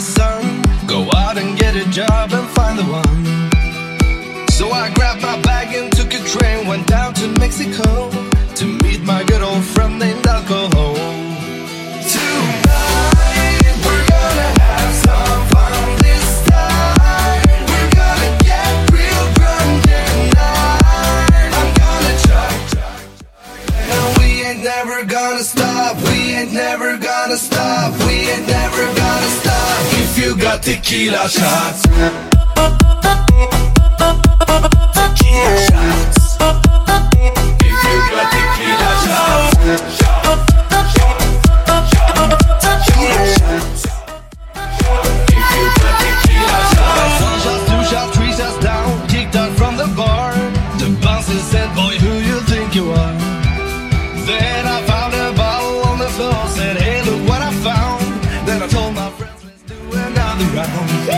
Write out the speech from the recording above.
sun. Go out and get a job and find the one. So I grabbed my bag and took a train, went down to Mexico to meet my good old friend named Alcohol. Tonight we're gonna have some fun this time. We're gonna get real drunk tonight. I'm gonna chug, and we ain't never gonna stop. We ain't never gonna stop. We ain't never gonna stop. If you got tequila shots, tequila shots. If you got tequila shots, tequila shots. If you got tequila shots. One shot, two shots, three shots down, kicked out from the bar. The bouncer said, boy, who you think you are? Then I found a bottle on the floor, said, hey, look what I found. Then I told my friends, let's do another round.